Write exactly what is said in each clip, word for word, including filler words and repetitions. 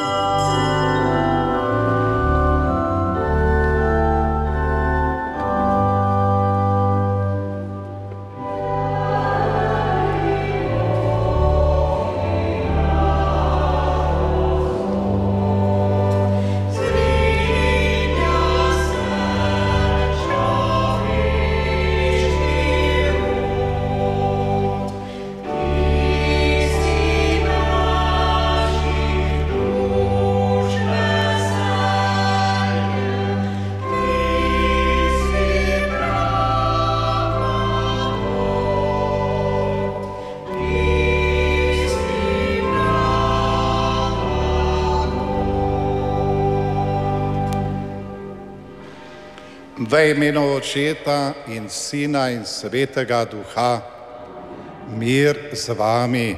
V imenu Očeta in Sina in Svetega Duha, mir z vami.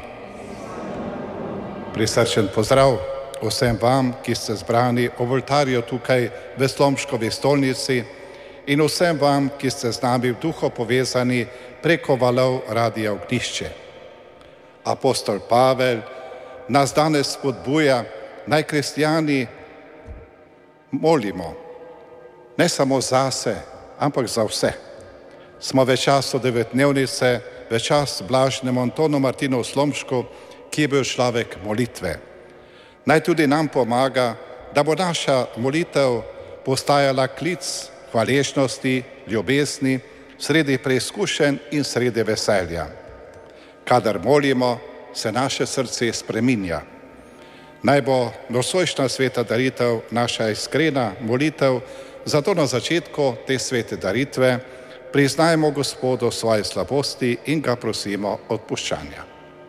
Prisrčen pozdrav vsem vam, ki ste zbrani ob oltarju tukaj v Slomškovi stolnici, in vsem vam, ki ste z nami v duhu povezani preko valov Radia Ognjišče. Apostol Pavel nas danes spodbuja, naj kristjani molimo. Ne samo zase, ampak za vse. Smo v času devetdnevnice, v čas blažnemu Antonu Martinu v Slomšku, ki je bil človek molitve. Naj tudi nam pomaga, da bo naša molitev postajala klic hvaležnosti, ljubezni, sredi preizkušenj in sredi veselja. Kadar molimo, se naše srce spreminja. Naj bo nosojšnja sveta daritev naša iskrena molitev. Zato na začetku te svete daritve priznajmo Gospodu svoje slabosti in ga prosimo odpuščanja.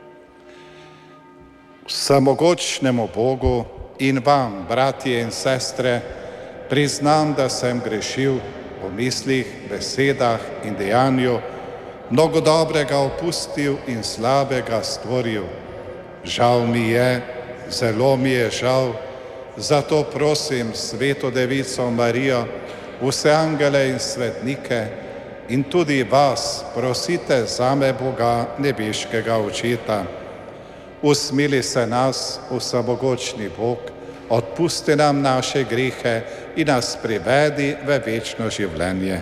Vsemogočnemu Bogu in vam, bratje in sestre, priznam, da sem grešil v mislih, besedah in dejanju, mnogo dobrega opustil in slabega stvoril. Žal mi je, zelo mi je žal. Zato prosim Sveto Devico Marijo, vse angele in svetnike in tudi vas prosite zame Boga nebeškega Očeta. Usmili se nas, vsemogočni Bog, odpusti nam naše grehe in nas privedi v večno življenje.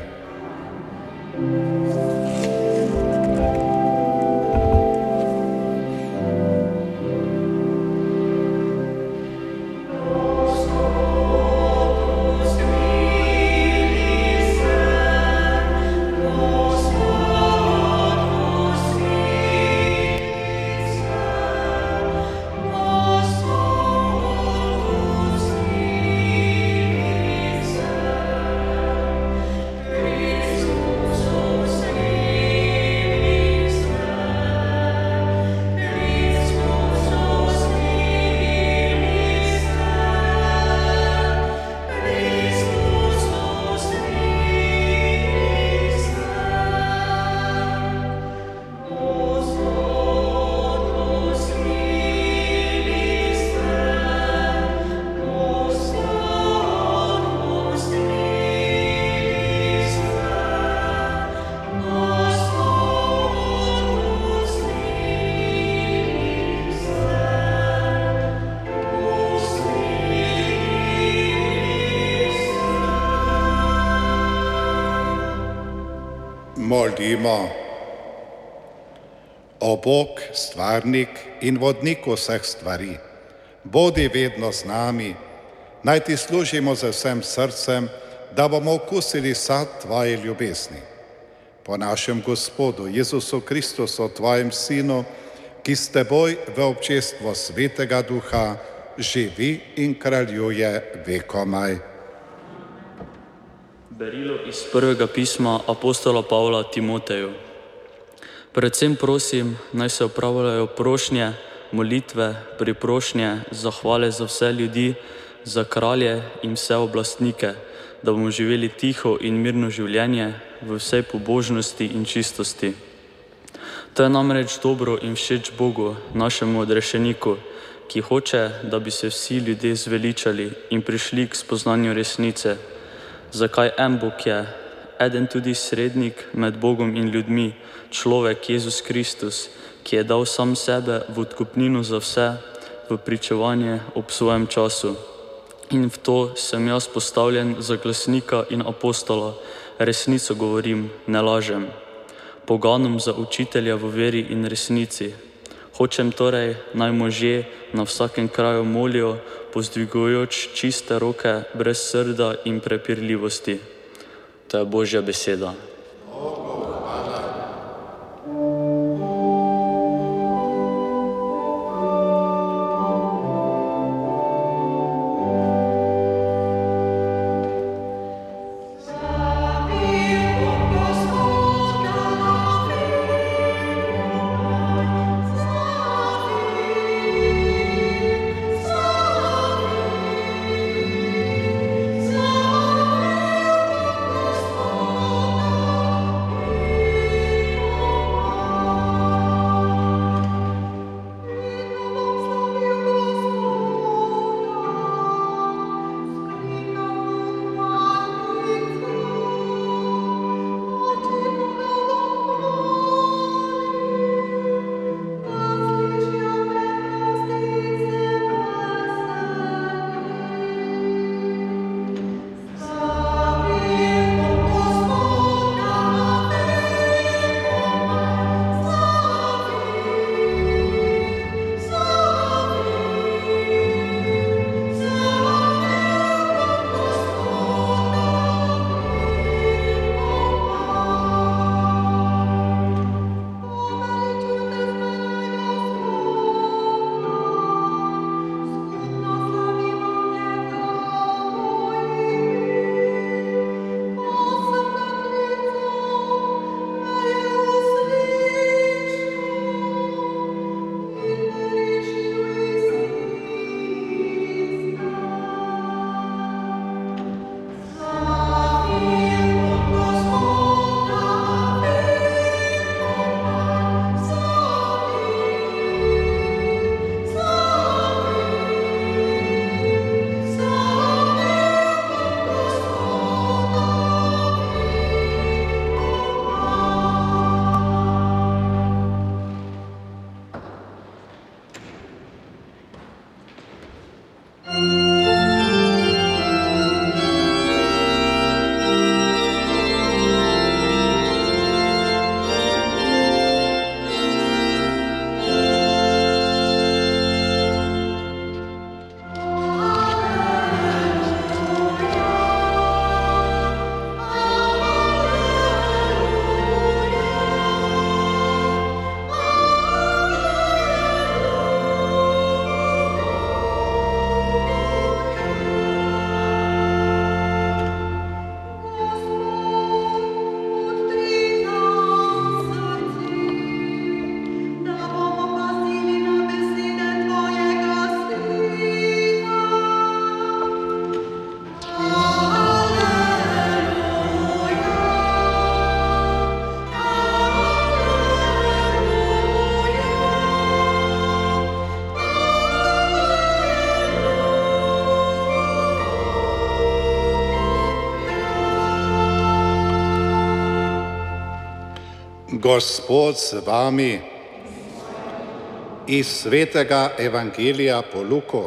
Molimo. O Bog, stvarnik in vodnik vseh stvari, bodi vedno z nami, naj ti služimo z vsem srcem, da bomo okusili sad tvoje ljubezni. Po našem Gospodu Jezusu Kristusu, tvojem Sinu, ki s teboj v občestvu Svetega Duha živi in kraljuje vekomaj. Berilo iz prvega pisma apostola Pavla Timoteju. Predvsem prosim, naj se opravljajo prošnje, molitve, priprošnje, zahvale za vse ljudi, za kralje in vse oblastnike, da bomo živeli tiho in mirno življenje v vsej pobožnosti in čistosti. To je namreč dobro in všeč Bogu, našemu odrešeniku, ki hoče, da bi se vsi ljudje zveličali in prišli k spoznanju resnice. Zakaj en Bog je, eden tudi srednik med Bogom in ljudmi, človek Jezus Kristus, ki je dal sam sebe v odkupnino za vse, v pričevanje ob svojem času. In v to sem jaz postavljen za glasnika in apostola, resnico govorim, ne lažem. Poganom za učitelja v veri in resnici. Hočem torej, naj možje na vsakem kraju molijo, pozdvigujoč čiste roke, brez srda in prepirljivosti. To je Božja beseda. Gospod z vami. Iz svetega evangelija po Luku.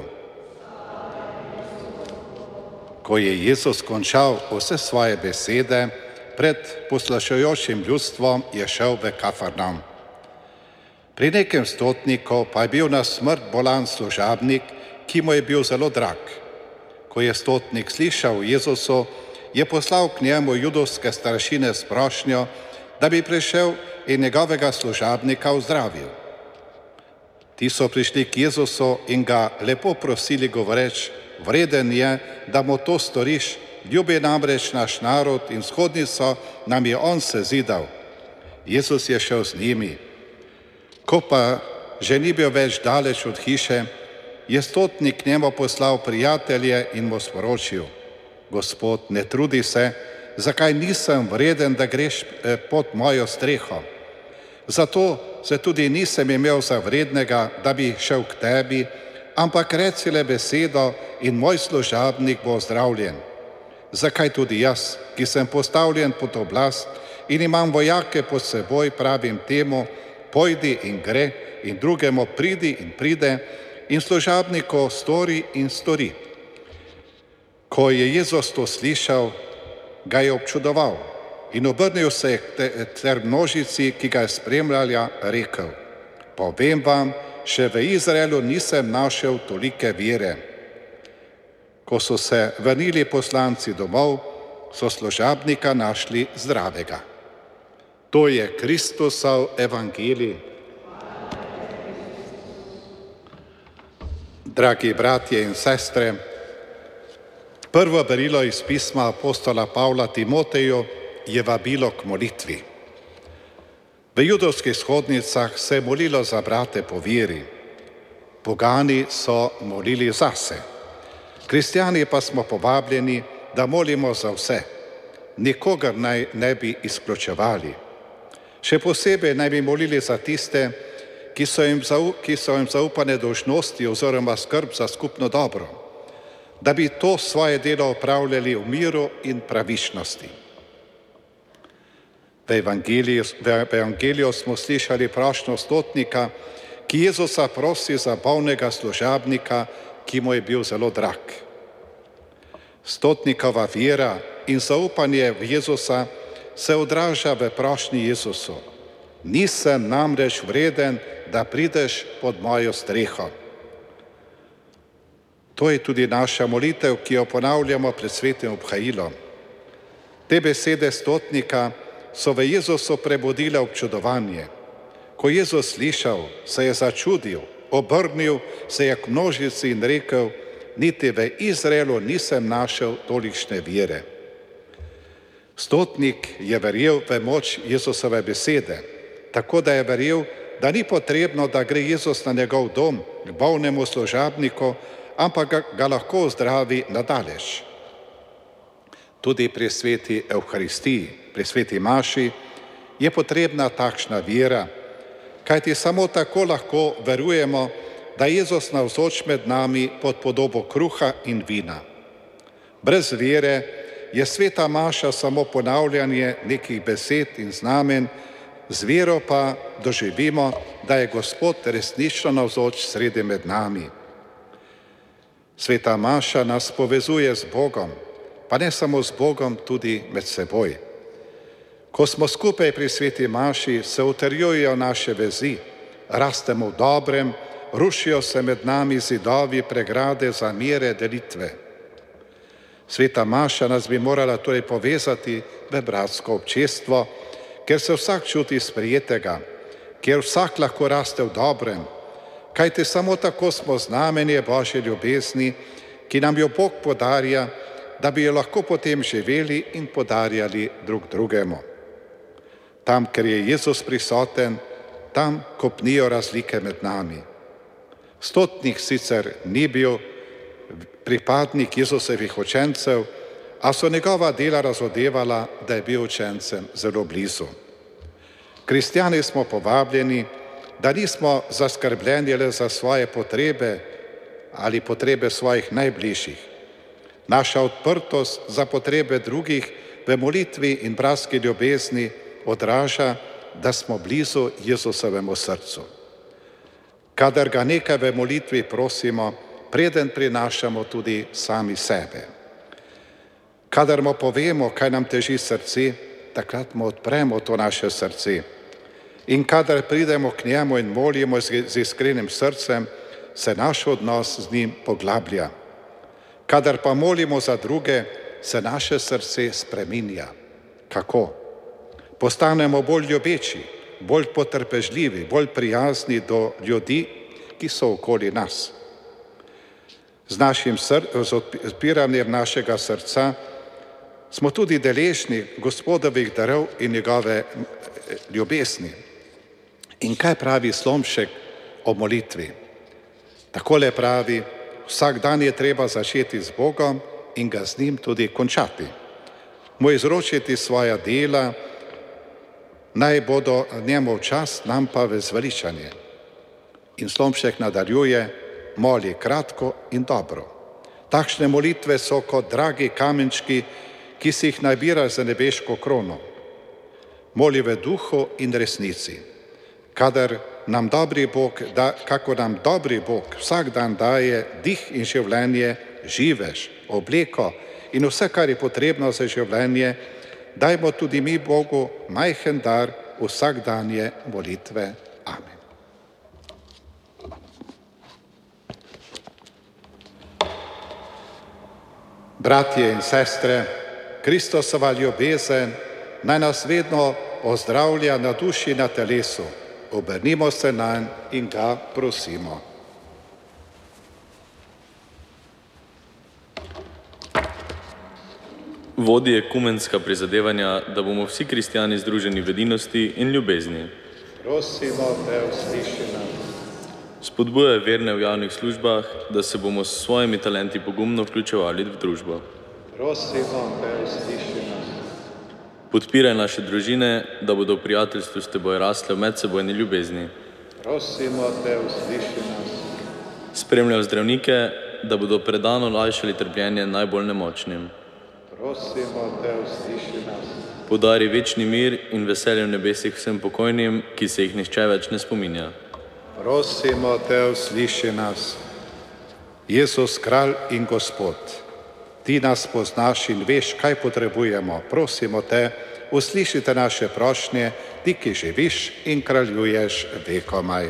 Ko je Jezus končal vse svoje besede, pred poslušajočim ljudstvom je šel v Kafarnaum. Pri nekem stotniku pa je bil na smrt bolan služabnik, ki mu je bil zelo drag. Ko je stotnik slišal Jezusu, je poslal k njemu judovske staršine s prošnjo, da bi prišel in njegovega služabnika ozdravil. Ti so prišli k Jezusu in ga lepo prosili, govoreč: vreden je, da mu to storiš, ljubi namreč naš narod in shodnico nam je on sezidal. Jezus je šel z njimi. Ko pa že ni bil več daleč od hiše, je stotnik k njemu poslal prijatelje in mu sporočil: Gospod, ne trudi se, zakaj nisem vreden, da greš pod mojo streho. Zato se tudi nisem imel za vrednega, da bi šel k tebi, ampak reci le besedo in moj služabnik bo zdravljen. Zakaj tudi jaz, ki sem postavljen pod oblast in imam vojake pod seboj, pravim temu: pojdi in gre, in drugemu: pridi in pride, in služabniku stori in stori. Ko je Jezus to slišal, ga je občudoval in obrnil se ter množici, ki ga je spremljala, rekel: povem vam, še v Izraelu nisem našel tolike vere. Ko so se vrnili poslanci domov, so služabnika našli zdravega. To je Kristusov evangelij. Dragi bratje in sestre, prvo berilo iz pisma apostola Pavla Timoteju je vabilo k molitvi. V judovskih shodnicah se je molilo za brate po veri. Pogani so molili zase. Kristjani pa smo povabljeni, da molimo za vse. Nikogar naj ne bi izključevali. Še posebej naj bi molili za tiste, ki so jim, zau, ki so jim zaupane dolžnosti oziroma skrb za skupno dobro, da bi to svoje delo opravljali v miru in pravičnosti. V evangeliju, v evangeliju smo slišali prošnjo stotnika, ki Jezusa prosi za bolnega služabnika, ki mu je bil zelo drag. Stotnikova vera in zaupanje v Jezusa se odraža v prošnji Jezusu: nisem namreč vreden, da prideš pod mojo streho. To je tudi naša molitev, ki jo ponavljamo pred svetim obhajilom. Te besede stotnika so v Jezusu prebudile občudovanje. Ko je Jezus slišal, se je začudil, obrnil se je k množici in rekel: niti v Izraelu nisem našel tolikšne vere. Stotnik je verjel v moč Jezusove besede, tako da je verjel, da ni potrebno, da gre Jezus na njegov dom k bolnemu služabniku, ampak ga, ga lahko zdravi nadaleč. Tudi pri sveti Evharistiji, pri sveti maši je potrebna takšna vera, kajti samo tako lahko verujemo, da je Jezus navzoč med nami pod podobo kruha in vina. Brez vere je sveta maša samo ponavljanje nekih besed in znamen, z vero pa doživimo, da je Gospod resnično navzoč sredi med nami. Sveta maša nas povezuje z Bogom, pa ne samo z Bogom, tudi med seboj. Ko smo skupaj pri sveti maši, se utrjujejo naše vezi, rastemo v dobrem, rušijo se med nami zidovi, pregrade, zamere, delitve. Sveta maša nas bi morala torej povezati v bratsko občestvo, ker se vsak čuti sprejetega, ker vsak lahko raste v dobrem, kajti samo tako smo znamenje Božje ljubezni, ki nam jo Bog podarja, da bi jo lahko potem živeli in podarjali drug drugemu. Tam, ker je Jezus prisoten, tam kopnijo razlike med nami. Stotnik sicer ni bil pripadnik Jezusovih učencev, a so njegova dela razodevala, da je bil učencem zelo blizu. Kristjani smo povabljeni, da nismo zaskrbljeni le za svoje potrebe ali potrebe svojih najbližjih. Naša odprtost za potrebe drugih v molitvi in bratski ljubezni odraža, da smo blizu Jezusovemu srcu. Kadar ga nekaj v molitvi prosimo, preden prinašamo tudi sami sebe. Kadar mu povemo, kaj nam teži srce, takrat mu odpremo to naše srce. In kadar pridemo k njemu in molimo z iskrenim srcem, se naš odnos z njim poglablja. Kadar pa molimo za druge, se naše srce spreminja. Kako? Postanemo bolj ljubeči, bolj potrpežljivi, bolj prijazni do ljudi, ki so okoli nas. Z našim z odpiranjem našega srca smo tudi deležni Gospodovih darov in njegove ljubezni. In kaj pravi Slomšek o molitvi? Takole pravi: vsak dan je treba začeti z Bogom in ga z njim tudi končati. Mu izročiti svoja dela, naj bodo njemu v čast, nam pa v zveličanje. In Slomšek nadaljuje: moli kratko in dobro. Takšne molitve so kot dragi kamenčki, ki si jih nabira za nebeško krono. Moli v duhu in resnici. Kadar nam dobri Bog, da, kako nam dobri Bog vsak dan daje dih in življenje, živež, obleko in vse, kar je potrebno za življenje, dajmo tudi mi Bogu majhen dar vsakdanje molitve. Amen. Bratje in sestre, Kristosova ljubezen naj nas vedno ozdravlja na duši in na telesu. Obrnimo se nanj in ga prosimo. Vodi ekumenska prizadevanja, da bomo vsi kristjani združeni v edinosti in ljubezni. Prosimo te, usliši nas. Spodbujaj verne v javnih službah, da se bomo s svojimi talenti pogumno vključevali v družbo. Prosimo te, usliši nas. Podpiraj naše družine, da bodo v prijateljstvu s teboj rasle v medsebojni ljubezni. Prosimo te, usliši nas. Spremljaj zdravnike, da bodo predano lajšali trpljenje najbolj nemočnim. Prosimo te, usliši nas. Podari večni mir in veselje v nebesih vsem pokojnim, ki se jih nihče več ne spominja. Prosimo te, usliši nas. Jezus, kralj in Gospod, ti nas poznaš in veš, kaj potrebujemo. Prosimo te, uslišite naše prošnje, ti, ki živiš in kraljuješ vekomaj.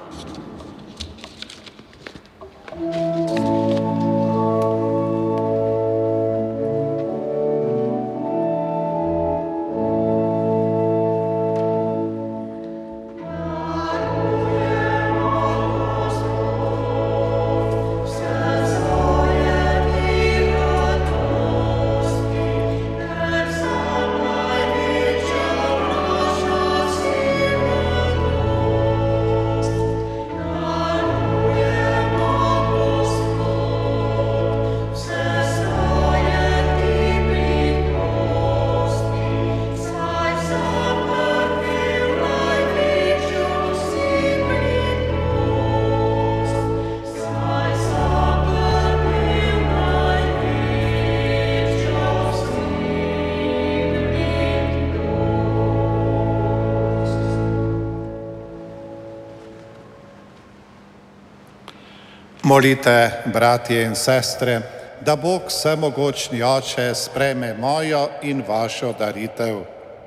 Molite, bratje in sestre, da Bog vsemogočni Oče sprejme mojo in vašo daritev.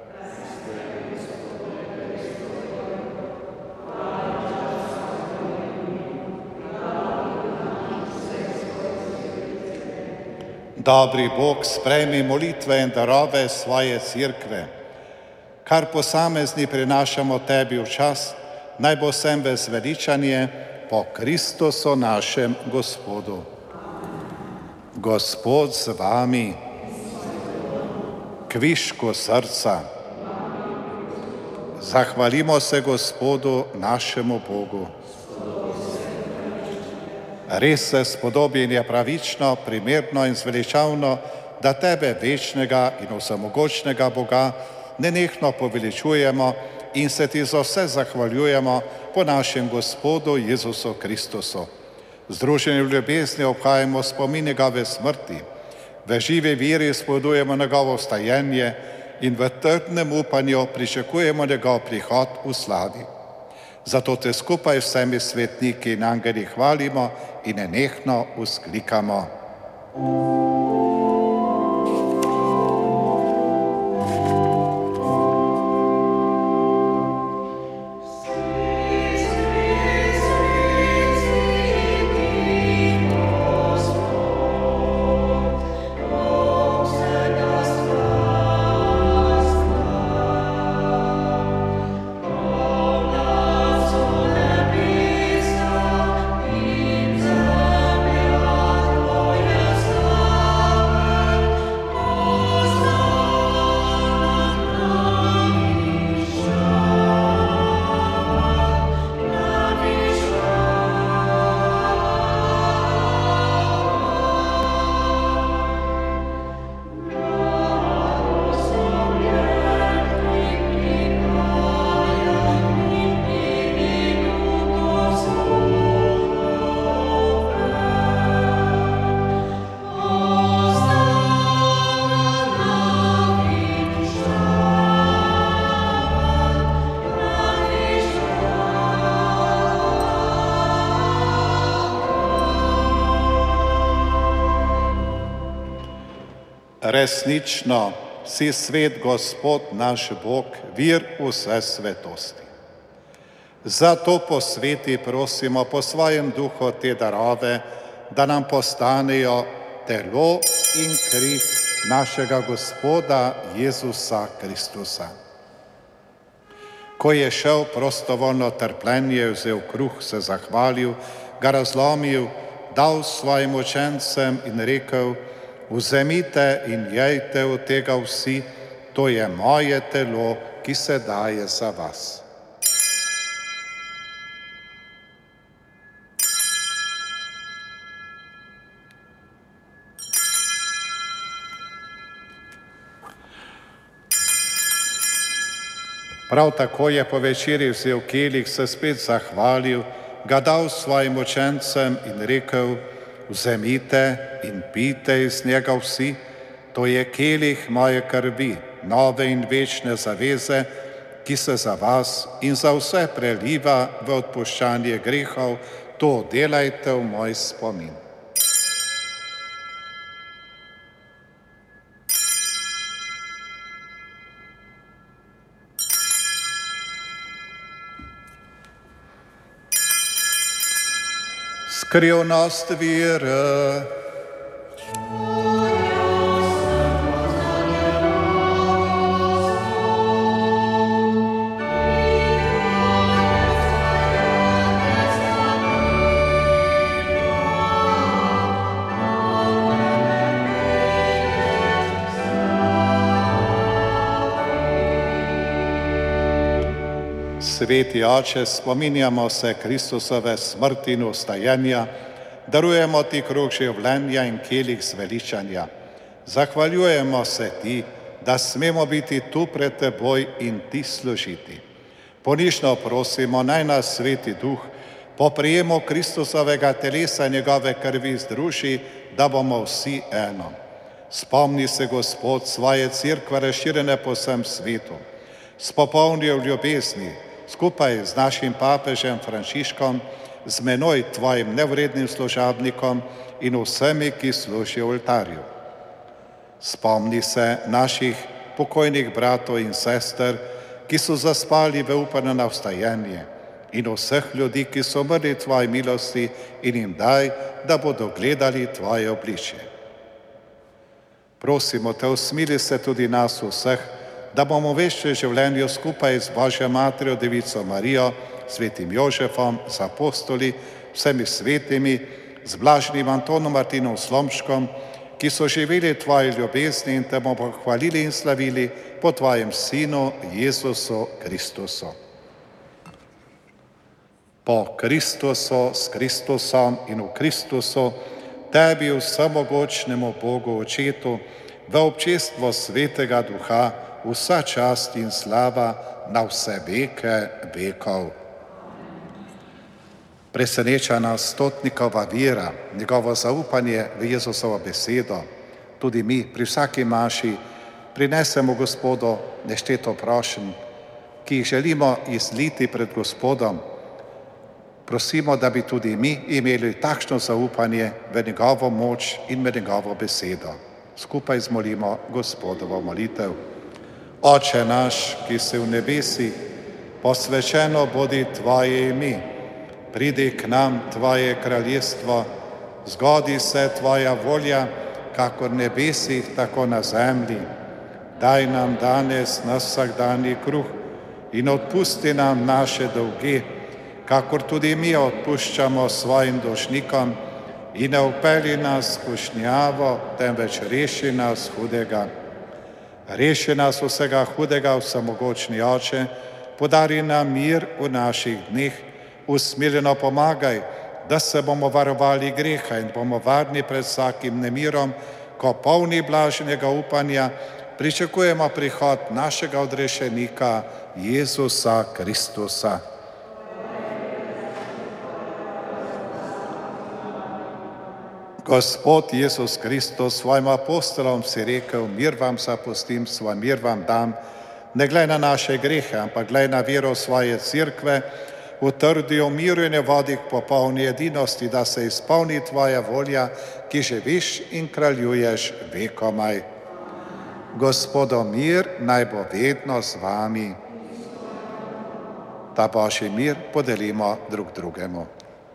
Dobri Bog, sprejmi molitve in darove svoje cerkve. Kar posamezni prinašamo tebi v čas, naj bo vsem v zveličanje po Kristusu našem Gospodu. Gospod z vami, kvišku srca. Zahvalimo se Gospodu našemu Bogu. Res se spodobi in je pravično, primerno in zveličavno, da tebe, večnega in vsemogočnega Boga, nenehno poveličujemo in se ti za vse zahvaljujemo po našem Gospodu Jezusu Kristusu. Združeni v ljubezni obhajamo spomin njegove smrti, v živi veri spodbujamo njegovo vstajenje in v trdnem upanju pričakujemo njegov prihod v slavi. Zato te skupaj vsemi svetniki in angeli hvalimo in nenehno vzklikamo. Oh Resnično si svet Gospod naš Bog, vir vse svetosti. Zato po sveti prosimo po svojem duhu te darove, da nam postanejo telo in kri našega Gospoda Jezusa Kristusa. Ko je šel prostovoljno trpljenje, vzel kruh, se zahvalil, ga razlomil, dal svojim učencem in rekel: vzemite in jejte od tega vsi, to je moje telo, ki se daje za vas. Prav tako je po večerji vzel kelih, se spet zahvalil, ga dal svojim učencem in rekel: vzemite in pijte iz njega vsi, to je kelih moje krvi, nove in večne zaveze, ki se za vas in za vse preliva v odpuščanje grehov, to delajte v moj spomin. Skrivnost vere. Sveti Oče, spominjamo se Kristusove smrti in vstajenja, darujemo ti kruh življenja in kelih zveličanja. Zahvaljujemo se ti, da smemo biti tu pred teboj in ti služiti. Ponižno prosimo, naj nas Sveti Duh po prijemu Kristusovega telesa in njegove krvi združi, da bomo vsi eno. Spomni se, Gospod, svoje cerkve razširjene po vsem svetu. Spopolni v ljubezni, skupaj z našim papežem Frančiškom, z menoj, tvojim nevrednim služabnikom in vsemi, ki služijo v oltarju. Spomni se naših pokojnih bratov in sester, ki so zaspali v upanju na vstajenje, in vseh ljudi, ki so umrli tvoji milosti, in jim daj, da bodo gledali tvoje obličje. Prosimo te, usmili se tudi nas vseh, da bomo v večnem življenju skupaj z Božjo Materjo, Devico Marijo, svetim Jožefom, z apostoli, vsemi svetimi, z blažnim Antonom Martinom Slomškom, ki so živeli tvoje ljubezni in te bomo hvalili in slavili po tvojem Sinu Jezusu Kristusu. Po Kristusu, s Kristusom in v Kristusu, tebi vsemogočnemu Bogu Očetu, v občestvo Svetega Duha, vsa čast in slava na vse veke vekov. Preseneča nas stotnikova vera, njegovo zaupanje v Jezusovo besedo. Tudi mi pri vsaki maši prinesemo Gospodu nešteto prošenj, ki jih želimo izliti pred Gospodom. Prosimo, da bi tudi mi imeli takšno zaupanje v njegovo moč in v njegovo besedo. Skupaj zmolimo Gospodovo molitev. Oče naš, ki si v nebesi, posvečeno bodi tvoje ime. Pridi k nam tvoje kraljestvo, zgodi se tvoja volja, kakor v nebesih, tako na zemlji. Daj nam danes naš vsakdanji kruh in odpusti nam naše dolge, kakor tudi mi odpuščamo svojim dolžnikom, in ne vpelji nas v skušnjavo, temveč reši nas hudega. Reši nas vsega hudega, vsemogočni Oče, podari nam mir v naših dneh, usmiljeno pomagaj, da se bomo varovali greha in bomo varni pred vsakim nemirom, ko polni blaženega upanja pričakujemo prihod našega odrešenika Jezusa Kristusa. Gospod Jezus Kristus, svojim apostolom si rekel: mir vam zapustim, svoj mir vam dam, ne glej na naše grehe, ampak glej na vero svoje cerkve, utrdi v miru in vodi k popolni edinosti, da se izpolni tvoja volja, ki živiš in kraljuješ vekomaj. Gospodov mir naj bo vedno z vami. Ta Božji mir podelimo drug drugemu.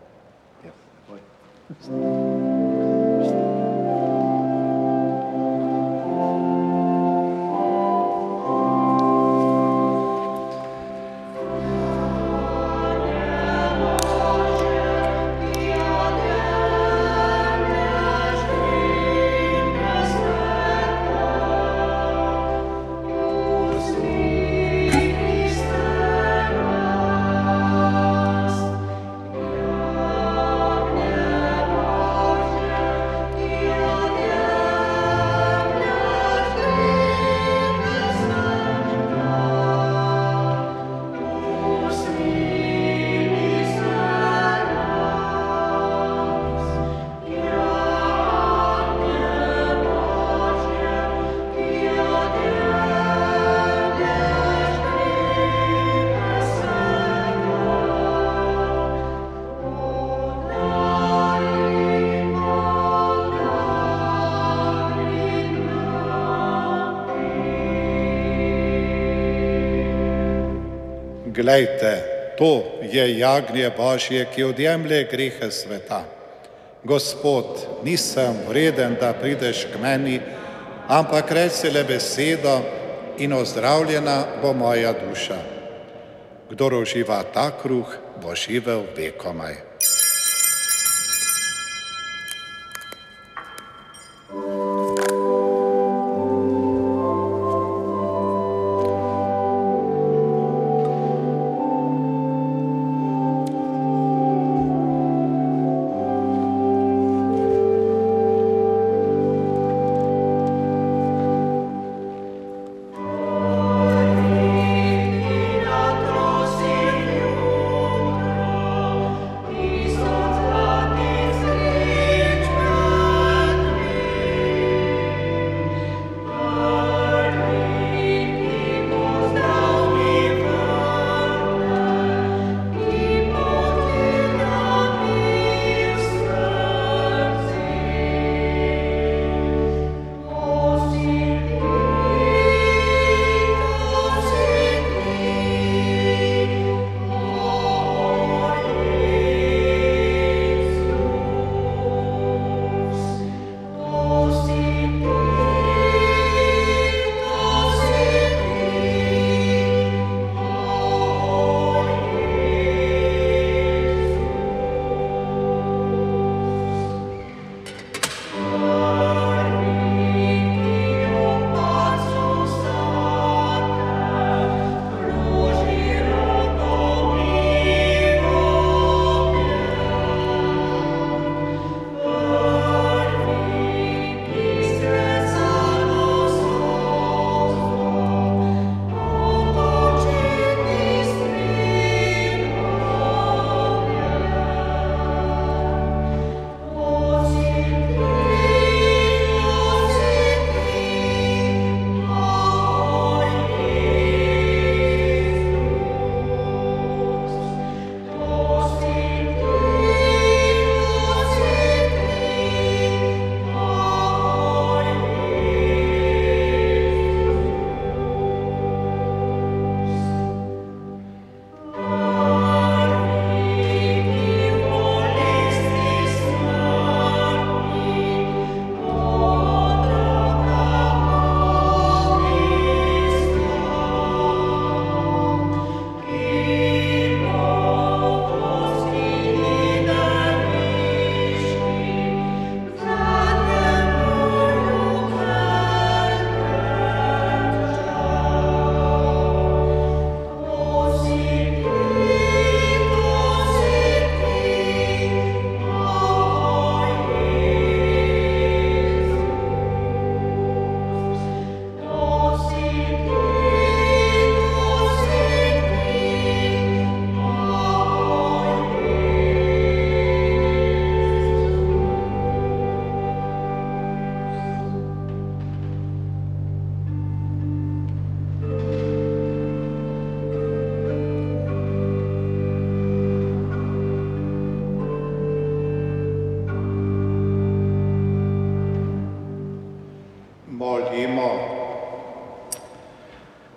Glejte, to je jagnje Božje, ki odjemlje grehe sveta. Gospod, nisem vreden, da prideš k meni, ampak reci le besedo in ozdravljena bo moja duša. Kdor uživa ta kruh, bo živel vekomaj. Io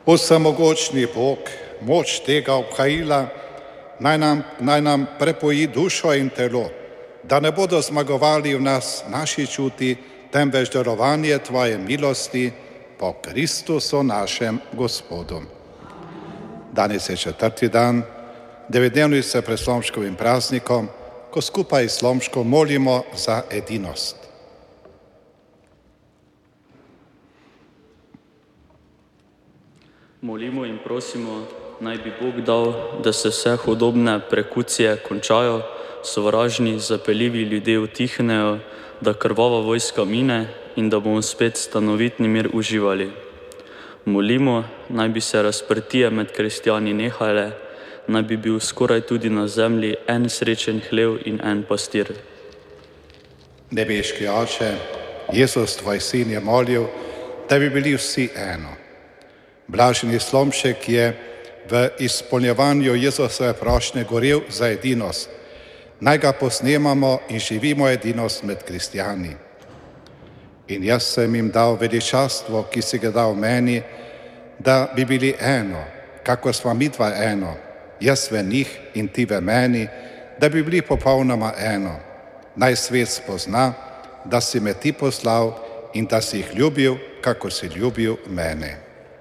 Vsemogočni Bog, moč tega obhajila, naj nam, naj nam prepoji dušo in telo, da ne bodo zmagovali v nas naši čuti, temveč darovanje Tvoje milosti po Kristusu našem Gospodu. Danes je četrti dan devetdnevnice pred Slomškovim praznikom, ko skupaj s Slomško molimo za edinost. Molimo in prosimo, naj bi Bog dal, da se vse hudobne prekucije končajo, sovražni, zapeljivi ljudje utihnejo, da krvava vojska mine in da bomo spet stanovitni mir uživali. Molimo, naj bi se razprtije med kristjani nehale, naj bi bil skoraj tudi na zemlji en srečen hlev in en pastir. Nebeški Oče, Jezus, Tvoj sin, je molil, da bi bili vsi eno. Blaženi Slomšek je v izpolnjevanju Jezusove prošnje gorel za edinost. Naj ga posnemamo in živimo edinost med kristjani. In jaz sem jim dal veličastvo, ki si ga dal meni, da bi bili eno, kako smo mi dva eno, jaz v njih in ti v meni, da bi bili popolnoma eno. Naj svet spozna, da si me ti poslal in da si jih ljubil, kako si ljubil mene.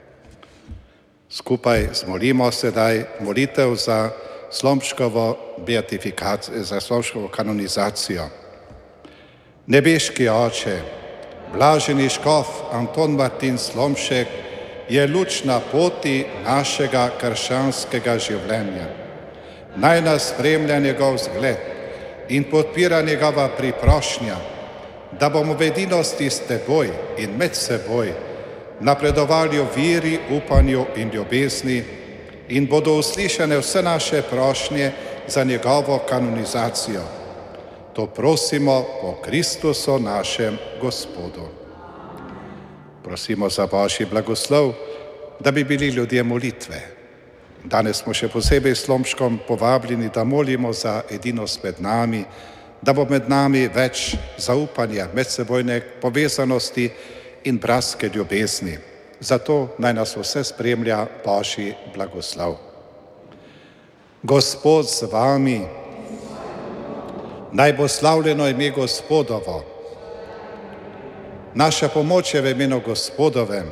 Skupaj zmolimo sedaj molitev za Slomškovo beatifikacijo, za Slomškovo kanonizacijo. Nebeški Oče, blaženi škof Anton Martin Slomšek je luč na poti našega krščanskega življenja. Naj nas spremlja njegov zgled in podpira njegova priprošnja, da bomo v edinosti s teboj in med seboj napredovali v veri, upanju in ljubezni in bodo uslišane vse naše prošnje za njegovo kanonizacijo. To prosimo po Kristusu našem Gospodu. Prosimo za Božji blagoslov, da bi bili ljudje molitve. Danes smo še posebej Slomškom povabljeni, da molimo za edinost med nami, da bo med nami več zaupanja, medsebojne povezanosti in bratske ljubezni. Zato naj nas vse spremlja Božji blagoslov. Gospod z vami, naj bo slavljeno ime Gospodovo. Naša pomoč je v imenu Gospodovem.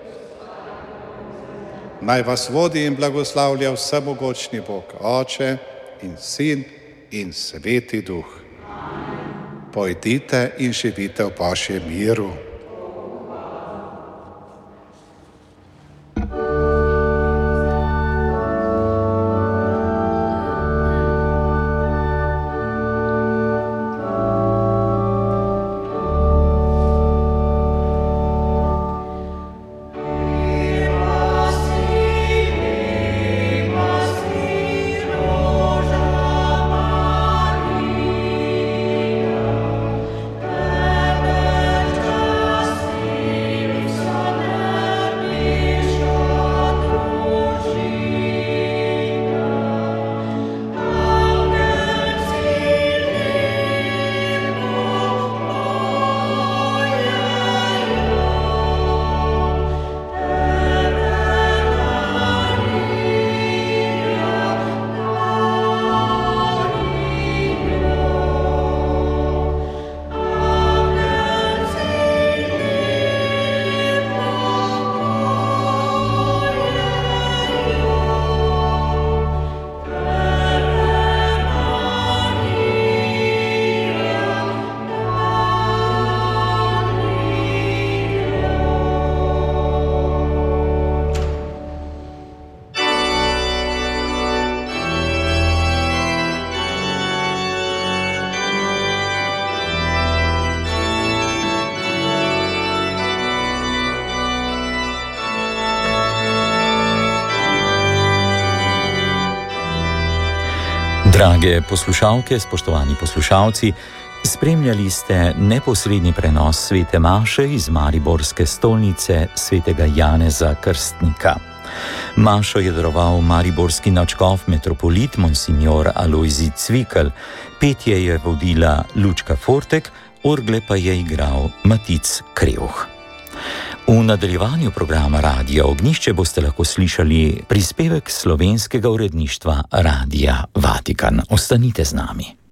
Naj vas vodi in blagoslavlja vsemogočni Bog, Oče in Sin in Sveti Duh. Pojdite in živite v Božjem miru. Drage poslušalke, spoštovani poslušalci, spremljali ste neposredni prenos svete maše iz mariborske stolnice svetega Janeza Krstnika. Mašo je daroval mariborski nadškof metropolit monsignor Alojzij Cvikl, petje je vodila Lučka Fortek, orgle pa je igral Matic Krevh. V nadaljevanju programa Radia Ognjišče boste lahko slišali prispevek slovenskega uredništva Radia Vatikan. Ostanite z nami.